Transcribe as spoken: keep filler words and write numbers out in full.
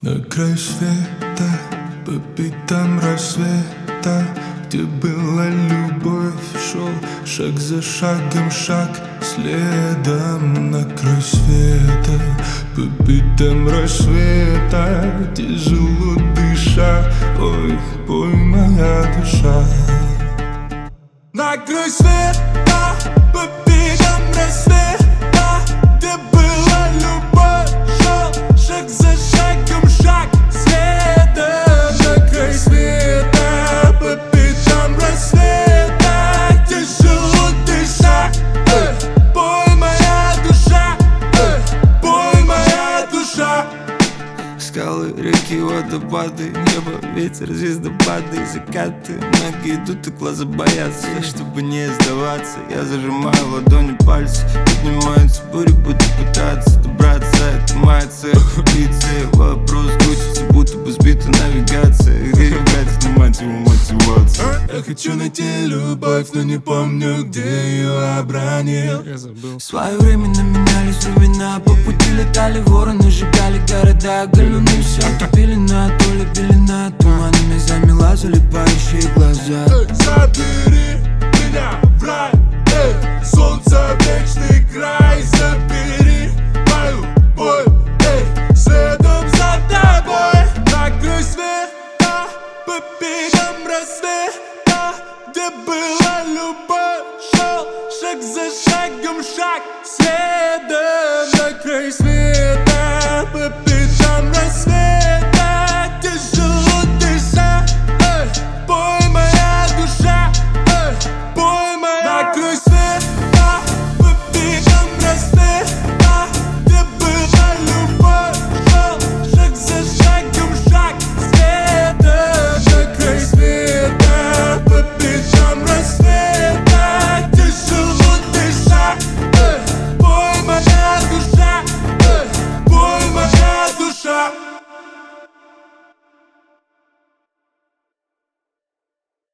На край света, по пятам рассвета, где была любовь, шел шаг за шагом, шаг следом. На край света, по пятам рассвета, тяжело дыша, ой, пой, моя душа. На край света, по пятам рассвета, где была любовь, шел шаг за шагом, шаг следом. На край света, по пятам рассвета, тяжело дыша, эй, пой, моя душа, эй, пой, моя душа. Скалы, реки, водопады, небо, ветер, звездопады, закаты. Ноги идут и глаза боятся. Чтобы не сдаваться, я зажимаю ладони пальцы. Поднимаются бури, буду пытаться добраться. Это моя цель, амбиции. Вопрос крутится, будто бы сбита навигация. Где играть, снимать его мотивацию? Я хочу найти любовь, но не помню, где ее обронил. Я забыл. В свое время наменялись времена. По пути летали вороны, сжигали города. Галюны все топили на толе, белена. Туманами замела залипающие глаза. Забери меня.